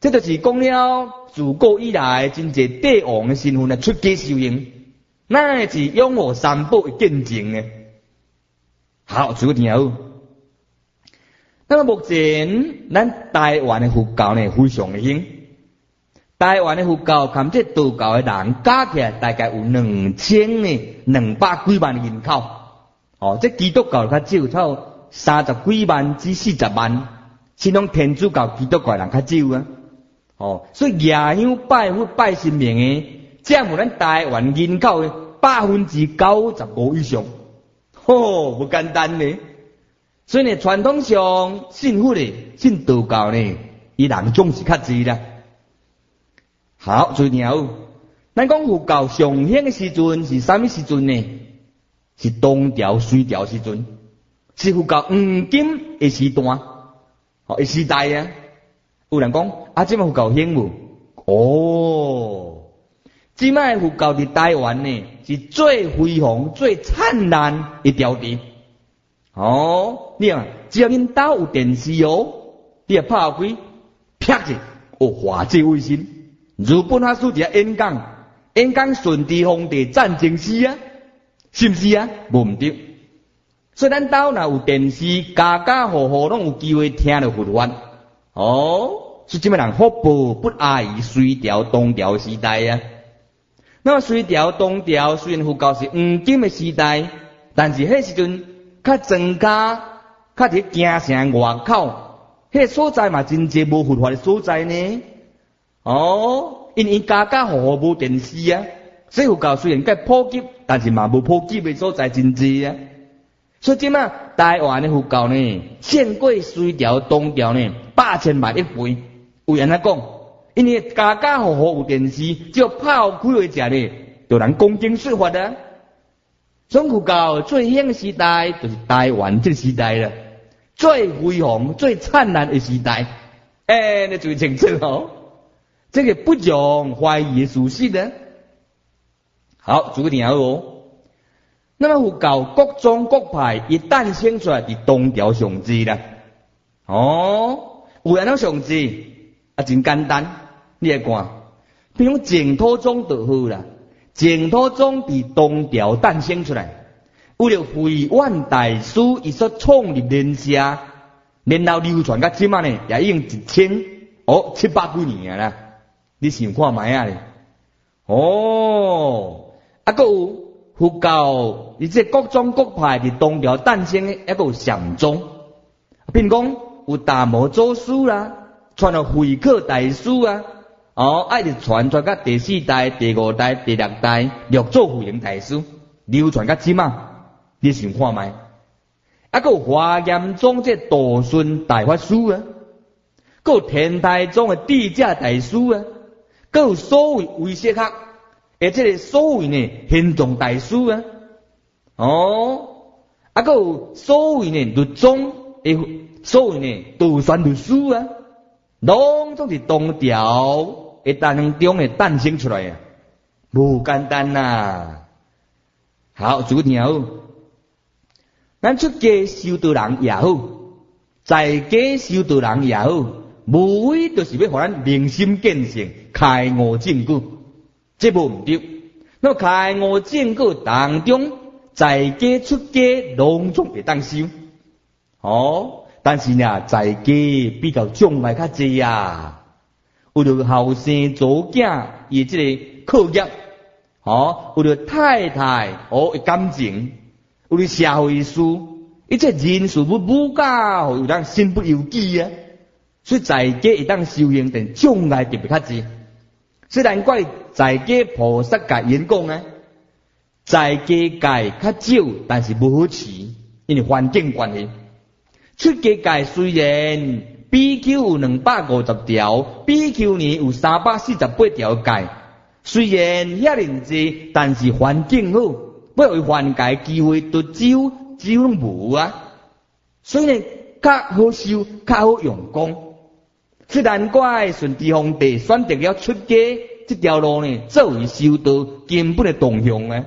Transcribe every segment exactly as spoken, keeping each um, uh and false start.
这就是讲了自古以来真侪帝王的身份来出家修行，那是拥护三宝的见证的。好，做个听好。那么目前咱台湾的佛教呢非常的兴，台湾的佛教含这道教的人加起来大概有两千呢两百几万人口。哦，这基督教较少，超三十几万至四十万，其中天主教、基督教人较少啊。哦，所以夜香拜佛拜神明的，占有咱台湾人口的百分之九十五以上。吼，不简单呢。所以呢，传统上信佛的、信道教呢，伊人总是较济啦。好，最后，咱讲佛教上兴的时阵是啥物时阵呢？是东朝、隋朝时阵，是佛教黄金的时段，哦，的时代啊。有人讲啊，即摆佛教兴无？哦，即摆佛教伫台湾呢，是最辉煌、最灿烂一条地。哦，你啊，只要恁家有电视哦，你啊拍开，啪一，哦，化这卫星。日本法师伫遐演讲，演讲顺治皇帝战争史啊，是毋是啊？无毋对。所以咱家若有电视，家家户户拢有机会听到佛法。哦，所以即摆人福报不亚于隋朝、东朝时代啊。那么隋朝、东朝虽然佛教是黄金的时代，但是迄时阵较庄家、较伫京城外口，迄个所在嘛真侪无佛法的所在呢。哦，因为家家户户无电视啊，所以佛教虽然较普及，但是嘛无普及的所在真侪啊。所以即马台湾的佛教呢，胜过隋朝、东朝呢百千万亿倍。有人来讲，因为家家户户有电视，只要泡开话食呢，就能讲经说法啊。所以佛教最兴的时代就是台湾这个时代了，最辉煌、最灿烂的时代。哎，你注意清楚哦，这个不容怀疑的事实呢。好，做个听哦。那么佛教各宗各派一诞生出来是东朝上至啦。哦，有人上至啊，真简单，你来看，比如净土宗就好啦。净土宗伫东朝诞生出来，为了慧远大师伊所创立莲社，然后流传到即马呢，也已经一千哦七百几年啦。你想看卖啊咧？哦，啊个有。佛教，而且各宗各派伫东朝诞生的，还有禅宗。比如讲有达摩祖师啦，传到慧可大师啊，哦，爱直传传到第四代、第五代、第六代，六祖慧能大师流传到即嘛，你想看卖？还有华严宗这道顺大法师啊，还有天台宗的智者大师啊，还有所谓唯识学。而这个所谓呢，玄奘大师啊，哦，啊个有所谓呢，律宗诶，所谓呢，道宣律师啊，拢总是东朝诶当中诶诞生出来啊，无简单呐。好，做听好，咱出家修道人也好，在家修道人也好，无非就是要互咱明心见性，开悟证据。这无毋对，那么开悟证据当中，在家出家拢总会当修。哦，但是呢，在家比较障碍较济啊。为了后生祖囝伊这个课业，哦，为了太太哦的感情，为了社会事，伊这人事要武家有当身不由己啊。所以在家会当修行，但障碍特别较济。虽然怪在家菩萨界演讲啊，在家界较少，但是无好持，因为环境关系。出家界虽然 B Q 有两百五十条 ，B Q 呢有三百四十八条界，虽然遐尼济，但是环境好，要为缓解机会都少少拢无啊。所以呢，较好修，较好用功。虽然怪顺治皇帝选择了出家这条路呢，作为修道根本的动向啊。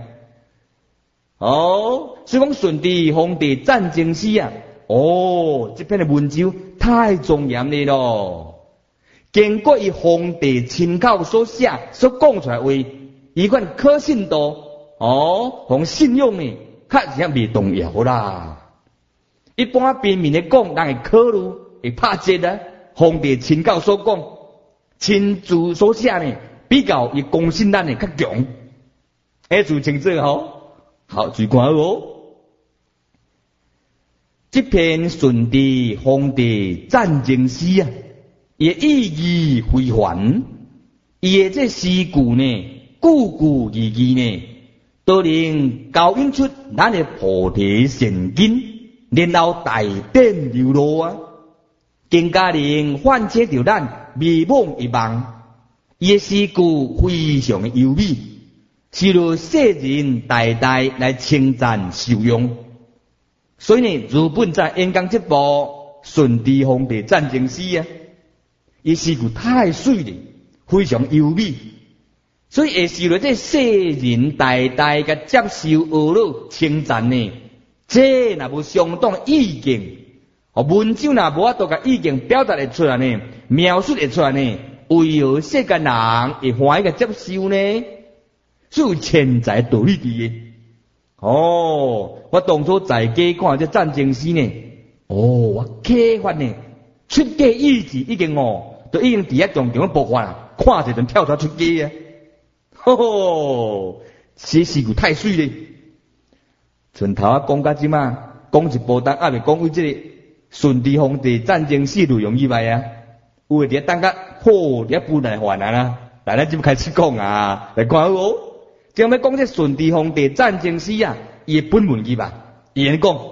哦，所以讲顺治皇帝战争史啊，哦，这篇的文章太庄严了咯。 经过伊皇帝亲口所写所讲出来话，伊款可信度哦，互信用呢，较是未动摇啦。一般平民咧讲，人会考虑会拍折啊。皇帝亲口所讲，亲自所写呢，比较伊公信力呢较强。下注清楚吼，好，注意看哦。这篇顺治皇帝战争诗啊，伊意义非凡，伊的这诗句呢，句句字字呢，都能交引出咱的菩提善根，然后大典流露啊，更加能唤起着咱美梦一梦。伊的诗句非常的优美，是由世人代代来称赞受用。所以呢，日本在演讲这部《顺治皇帝战争诗》啊，伊诗句太水了，非常优美，所以会受到这世人代代嘅接受、学乐、称赞呢。这若无相当意境，哦，文章若无法度甲意境表达会出来呢，描述会出来呢，为何世间人会欢喜嘅接受呢？是有潜在道理伫嘅。哦，我当初在家看这战争诗呢，哦，我启发呢，出家意志已经哦，都已经伫遐重重嘅爆发啦，看者就跳出出家啊！吼吼，这诗句太水咧。从头啊讲到即嘛，讲一部单，还未讲为这个顺治皇帝战争史内容以外啊，有诶伫遐等甲好伫遐不来烦啊啦，来咱即开始讲啊，来看好哦。今要讲这顺治皇帝战争史啊，伊诶本文字吧，伊安讲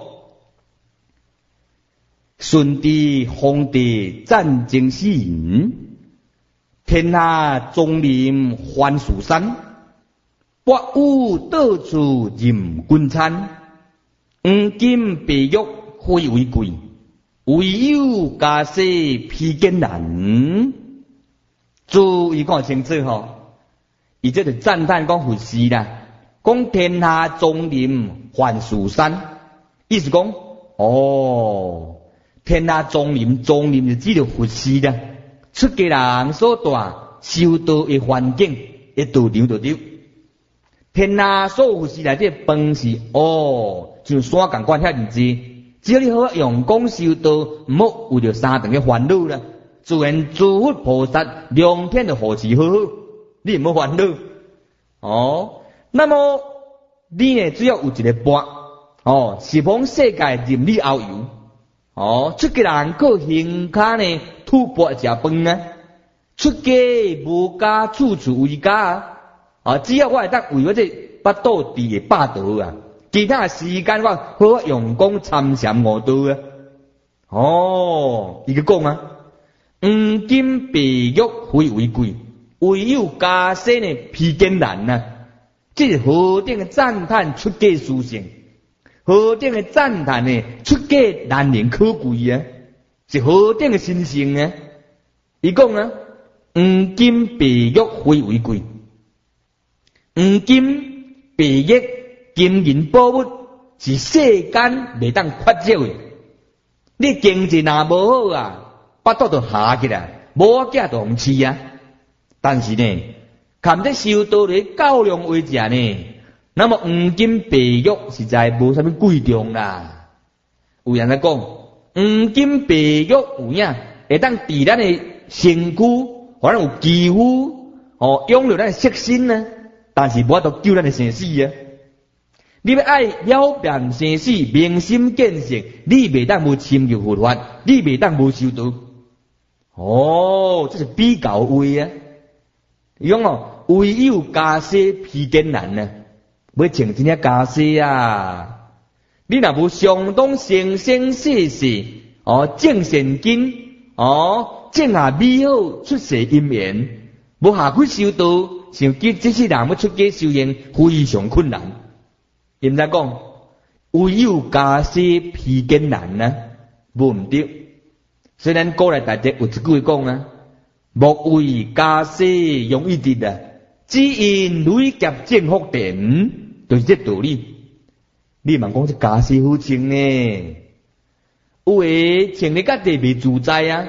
顺治皇帝战争史云：天下宗林番薯山，百物到处任君餐。黄金白玉非为贵，唯有家世披坚难。注意看清楚吼。伊这就赞叹讲佛事啦，讲天下宗林番薯山，意思讲哦，天下宗林，宗林就指着佛事啦，出家人所住修道的环境，一道场就对。天下所有佛事内底饭是哦，像山共款遐尔济，只要你好用功修道，唔好为着三顿嘅烦恼啦，自然诸佛菩萨良天就护持好好。你唔好烦恼哦。那么你呢，只要有一个伴哦，是往世界任你遨游哦。出家人靠行骹呢，吐蕃食饭啊。出家无家，处处为家啊。啊，只要我会当为我这八道地嘅霸道啊，其他时间我好用功参禅悟道啊。哦，伊个讲啊，黄金白玉非为贵。唯有家世呢披坚难呐，这是何等的赞叹出家殊胜，何等的赞叹呢出家难能可贵啊，是何等的神圣啊！伊讲啊，黄金白玉非为贵，黄金白玉金银宝物是世间未当缺少的。你经济若无好啊，巴肚就下去啦，无仔囝就互饲啊。但是呢，看这修道的较量为食呢，那么黄金白玉实在无啥物贵重啦。有人来讲，黄金白玉有影会当伫咱的身躯，互咱有肌肤哦，拥有咱的色身呢，但是无法度救咱的生死啊。你要爱了辨生死，明心见性，你袂当无深入佛法，你袂当无修道。哦，这是比较话啊。伊讲哦，唯有家世披坚难啊，要穿这些家世啊。你若无相当生生世世哦，正善根哦，种下美好出世因缘，无下去修道，像这这些人要出家修行非常困难。因在讲，唯有家世披坚难啊，无毋对。虽然古来大家有一句讲啊。莫为家世容易得啊，只因累劫正福田，就是这道理。你问讲这家世好穿呢？有诶穿咧家己未自在啊，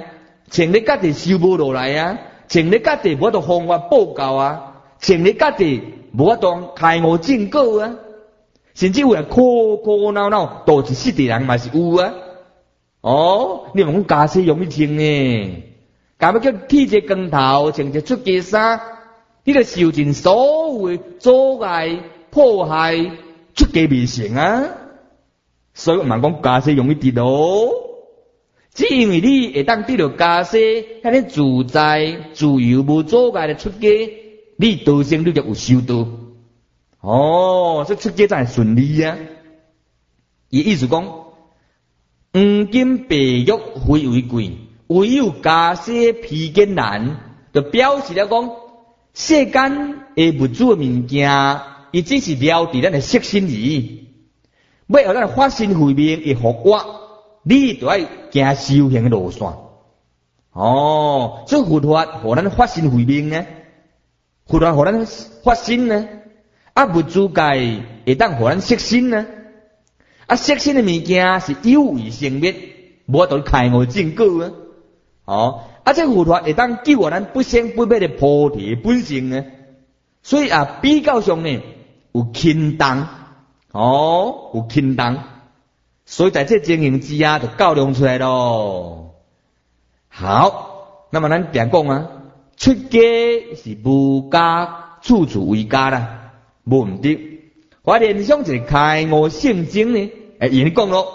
像你家己收无落来啊，像你家己无得方法报告啊，像你家己无当开悟正果啊，甚至有人苦苦恼恼，都是死的人嘛是有啊。哦，你问讲家世容易清呢？干要叫剃一个光头，穿一个出家衫，你著受尽所有的阻碍、迫害、出家未成啊！所以我们讲家世容易得咯，只因为你会当得到家世，遐尼自在、自由、无阻碍的出家，你道生你就有修道。哦，这出家才会顺利啊！伊意思讲，黄金白玉非为贵。唯有家世披肩难，就表示了讲，世间的物质物件，伊只是了伫咱的色身而已。要互咱发心慧命会互我，你就要行修行的路线。哦，这佛法互咱发心慧命呢？佛法互咱发心呢？啊，物质界会当互咱色身呢？啊，色身的物件是有为生灭，无法度开悟正果啊！哦，啊，这佛法会当救我咱不生不灭的菩提本性呢，所以啊，比较上呢有轻重，哦，有轻重，所以在这经营之下就较量出来咯。好，那么咱点讲啊，出家是无家，处处为家啦，无毋对。我联想一个开悟圣经呢，诶，伊讲咯。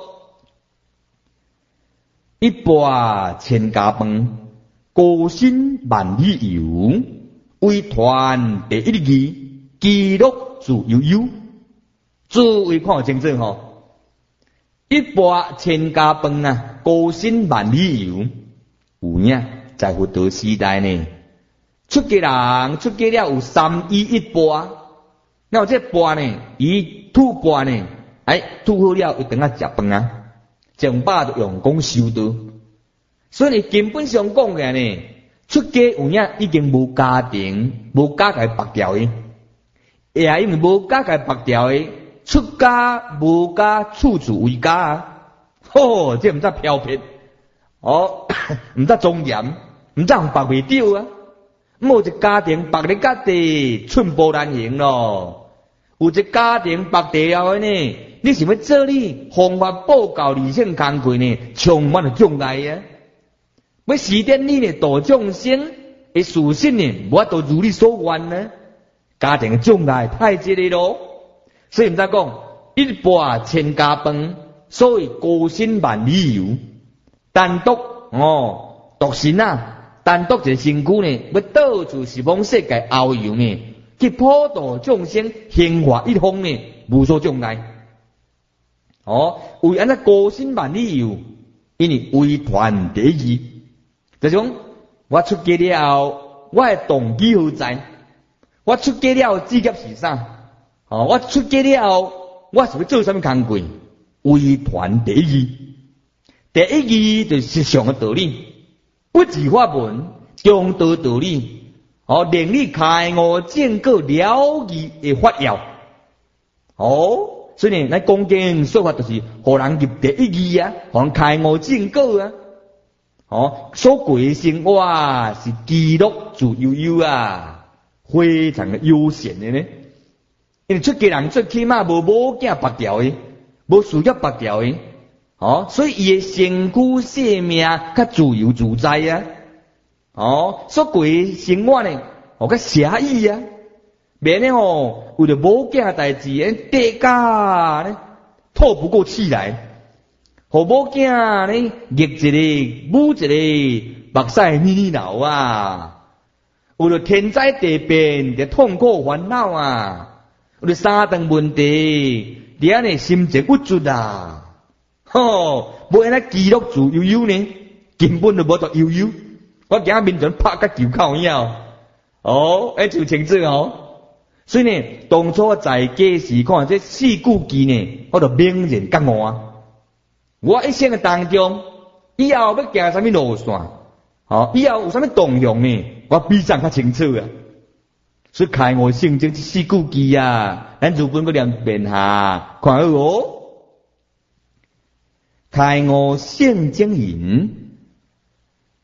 一钵千家饭，高薪万里游。为传第一字，记录自悠悠。诸位看清楚吼，一钵千家饭啊，高薪万里游。有影在佛陀时代呢，出家人出家了有三衣一钵。那有这钵呢，伊吐钵呢，哎，吐好了，一顿啊食饭啊。正把就用功修道，所以根本上讲嘅呢，出家有影已经无家庭，无家己拔掉嘅，也因为无家己拔掉嘅，出家无家，处处为家啊！吼，这毋则飘撇，哦，毋则庄严，毋则拔袂掉啊！冇一家庭拔你家己，寸步难行咯。有一家庭拔掉呢，你想要做你方法报告理性工课呢，充满了障碍啊！要实践你呢度众生的事实呢，无法度如你所愿呢。家庭的障碍太激烈咯，所以毋知讲一钵千家饭，所谓高薪万里游，单独哦独身啊，单独一个身躯呢，要到处是往世界遨游呢。去普度众生，兴化一方呢，无所障碍。哦，为安那高薪万里游，因为为传第一，就是讲我出家了，我的动机何在？我出家了，职业是啥？哦，我出家了，我是要做什么工作？为传第一，第一就是上的道理，不二法门，中道道理。哦，令你开悟正果了义的法要。哦，所以呢，咱讲经说法就是互人入第一义啊，互人开悟正果啊。哦，所过的生活是记录自悠悠啊，非常的悠闲的呢。因为出家人最起码无某囝拔掉的，无事业拔掉的。哦，所以伊的身躯性命较自由自在啊。哦，所过生活呢，哦，较写意啊，免呢吼，为了某件代志，跌价呢，透不过气来，互某件呢，逆一个，舞一个，目屎咪咪流啊，为了天灾地变，的痛苦烦恼啊，为了三顿问题，你安尼心情郁卒啊，吼，无安尼记录自悠悠呢，根本就无得悠悠。我今日面前拍个球口样，哦，哎就清楚哦。所以呢，当初在家时看这四句句呢，我就明言觉悟啊。我一生的当中，以后要行什么路线，哦，以后有什么动向呢？我比上较清楚啊。所以开悟圣经这四句句啊，咱日本个念遍下，看好哦。开悟圣经言。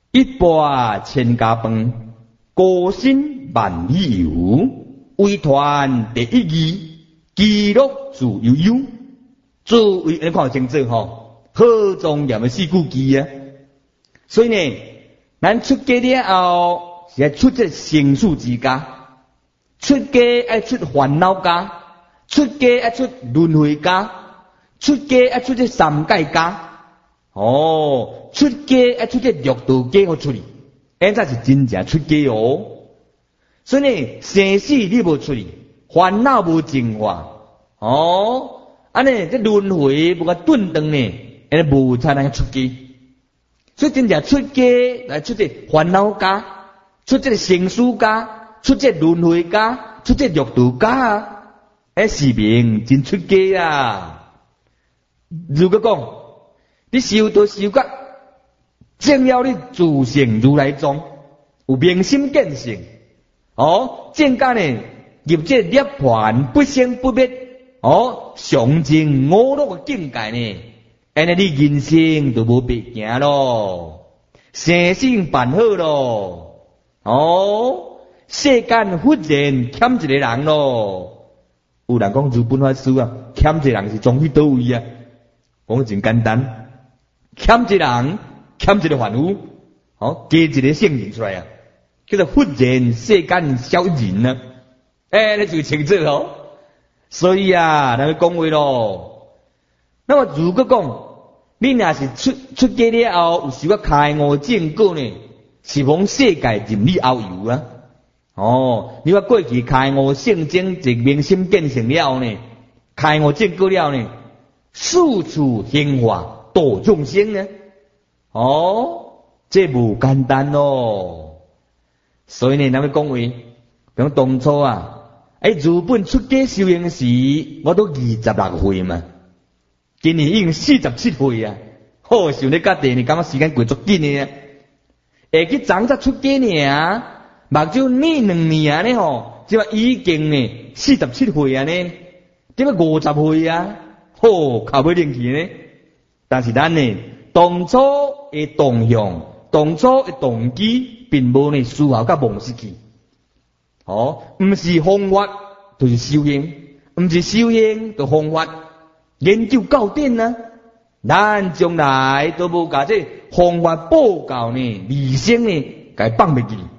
一钵千家饭，高薪万里游。为团第一义，记录自悠悠。作为你看清楚吼，好庄严的四句句啊。所以呢，咱出家了后是要出这成事之家，出家要出烦恼家，出家要出轮回家，出家要出这三界家。哦，出家要出这六道家好处理，这才是真正出家哦。所以呢，生死你无处理，烦恼无净化，哦，安尼这轮回无甲顿顿呢，安尼无才能出家。所以真正出家来出这烦恼家，出这生死家，出这轮回家，出这六道家啊，哎是明真出家啊。如果讲你修道修觉，正要你自性如来藏，有明心见性。哦，正间呢入这涅槃不生不灭，哦，上证五路的境界呢，安尼你人生就无白行咯，生死办好咯，哦，世间忽然欠一个人咯。有人讲日本法师啊，欠一个人是从去倒位啊？讲真简单，欠一个人，欠一个凡夫，哦，加一个圣人出来啊。叫做忽然世间少人啊，哎，你就清楚哦。所以啊，咱要讲话咯。那么如果讲你若是出出家了后，有时要开悟正果呢，是往世界任你遨游啊。哦，你话过去开悟圣经，一明心见性了后呢，开悟正果了呢，四处行化度众生呢。哦，这无简单咯。所以呢，咱要讲话，比如当初啊，喺日本出家修行时，我都二十六岁嘛，今年已经四十七岁啊。好，想你家己呢，感觉时间过足紧呢。下去昨才出家呢，目睭呢两年呢吼，即话已经呢四十七岁啊呢，即话五十岁啊，好，靠尾灵气呢。但是咱呢，当初的动向，当初的动机。并无呢丝毫甲忘失去，哦，毋是方法就是修行，毋是修行就方法，研究到底呢，咱将来都无甲这方法报告呢，理性呢，甲放袂记。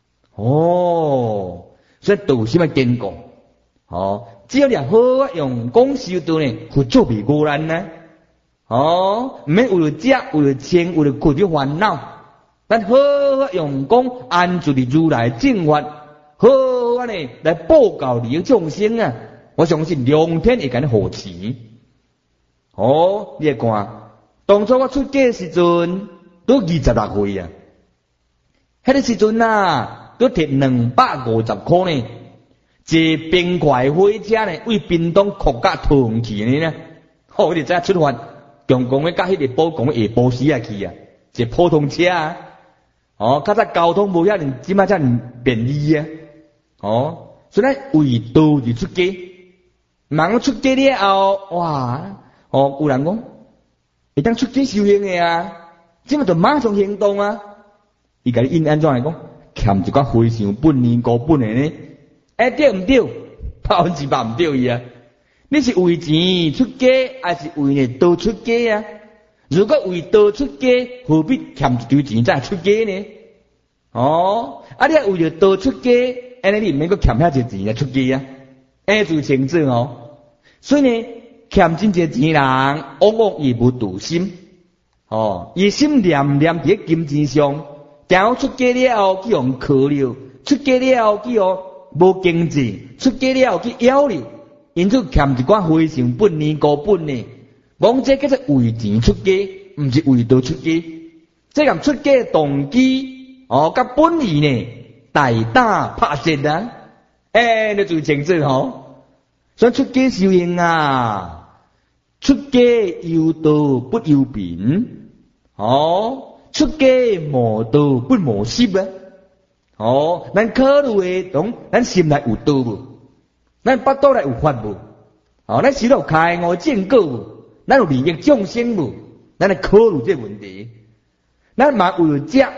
哦，所以道心要坚固，哦，只要你好啊用功修道呢，佛做袂过难呢，哦，毋免为了食，为了钱，为了过啲烦恼。咱好好用功，按住的如来正法，好好呢来报告你的众生啊！我相信良天会甲你护持。哦，你看，当初我出家时阵都二十六岁啊，迄个时阵啊，都摕两百五十块呢，坐冰块火车呢，为屏东扩甲桃园去呢。好，你再出发，强讲的甲迄个宝讲下晡时啊去啊，坐普通车啊。哦，较早交通无遐尼，即摆遮尼便利啊！哦，所以咱为道而出家，忙出家了后，哇！哦，有人讲，会当出家修行的啊，即摆就马上行动啊！伊甲你因安怎来讲，欠一寡非常本年高本的呢？哎，对毋对？百分之百毋对伊啊！你是为钱出家，还是为呢道出家啊？如果为道出家，何必欠一堆钱再出家呢？哦，啊，你为了道出家，安尼你唔免阁欠遐济钱来出家啊？哎，就清楚哦。所以呢，欠真济钱人，往往伊无道心。哦，伊心念念伫金钱上，然后出家了后去用考虑，出家了后去用无经济，出家了后去妖力，因此欠一寡非常本年高本呢。讲这叫做为钱出家，毋是为道出家。这样出家动机，哦，甲本意呢，大打拍折啊！哎，你最清楚吼。所以出家修行啊，出家有道不有贫，哦，出家无道不无失啊！哦，咱考虑的懂，咱心内有道无？咱腹肚内有法无？哦，咱心内有开悟正果无？咱有利益众生无？咱来考虑这问题。咱嘛为了食，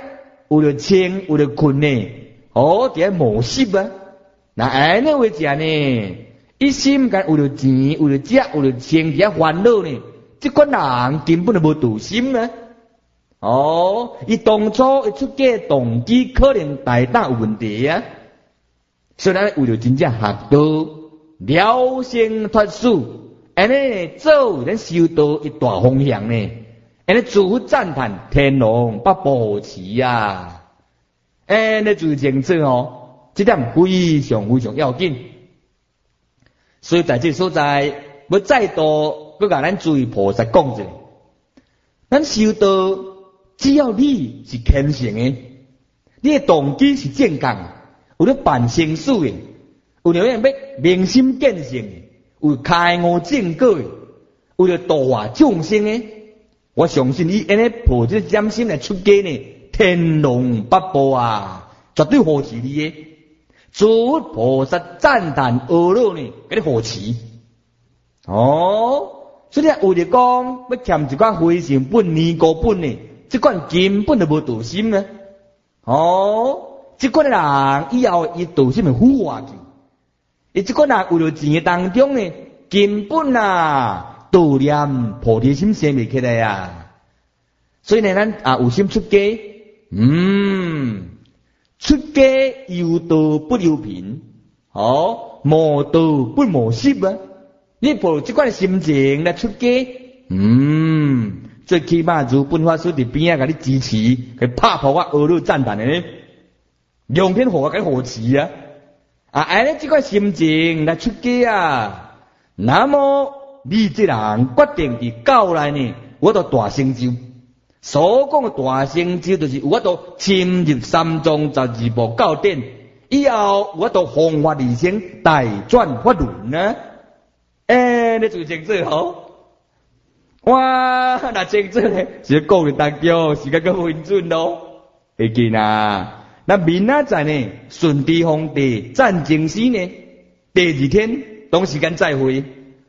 为了清，为了困呢，哦，伫遐磨习啊。那安尼为食呢？一心干为了钱，为了食，为了清，伫遐烦恼呢？这款人根本就无道心啊！哦，伊当初一出家动机可能大大有问题啊。所以咱为了真正学道、了生脱死，安尼做咱修道一大方向呢。安尼自负赞叹天龙八部齐啊！安尼就清楚哦。这点非常非常要紧，所以在这所在，要再度要甲咱诸位菩萨讲者，咱修道只要你是虔诚的，你的动机是正确，有咧办生死的，有了要明心见性，有开悟正果的，为了度化众生的，我相信你安尼抱这点心来出家呢，天龙八部啊，绝对护持你的。诸菩萨赞叹阿耨呢，给你护持。哦，所以为了讲要欠一款非常本、尼姑本呢，这款根本就无道心呢。哦，这款人以后伊道心会腐化去。伊这款人为了钱当中呢，根本啊道念菩提心生未起来啊。所以呢，咱啊有心出家，嗯。出家有道不留贫，哦，无道不无失啊！你抱这款心情来出家，嗯，最起码如本法师伫边啊，甲你支持，去拍破我阿耨赞叹的呢，用天护我，甲你护持啊！啊，安尼这款心情来出家啊，那么你这人决定伫教内呢，我都大成就。所讲的大成就，就是有法度深入三藏十二部教典，以后有法度弘法利生，大转法轮啊！诶、欸，你最清楚吼？哇，那清楚咧，是讲的当中时间够稳准咯。会记呐？那明仔载呢，顺治皇帝战争时呢，第二天同时间再会。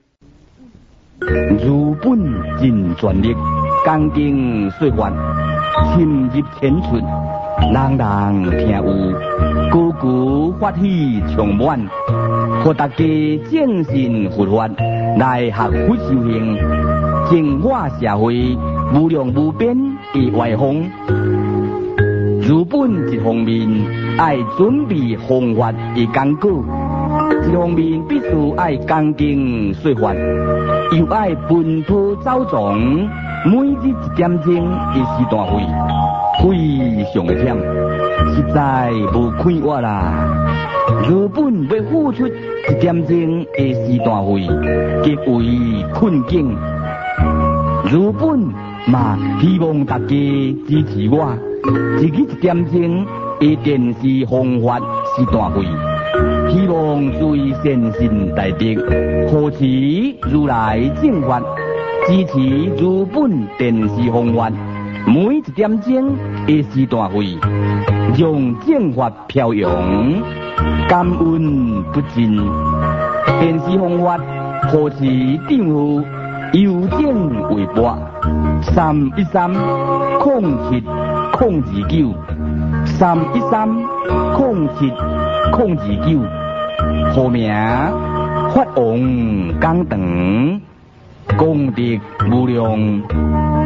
如本尽全力。刚经说法，深入浅出，人人听有，句句法喜充满，互大家正信佛法来学佛修行，净化社会无量无边的歪风。如本一方面爱准备弘法的功果，一方面必须爱刚经说法，又爱奔波走藏。每日一点钟的时段费，非常的忝，实在无快活啦。如本要付出一点钟的时段费，极为困境。如本嘛希望大家支持我，自己一点钟的电视弘法时段费，希望注意善信大德，护持如来正法。支持如本电视弘法，每一点钟的时段费，让正法飘扬，感恩不尽。电视弘法护持政府邮件微博三一三空七空二九三一三空七空二九，号名法王讲堂。功德无量。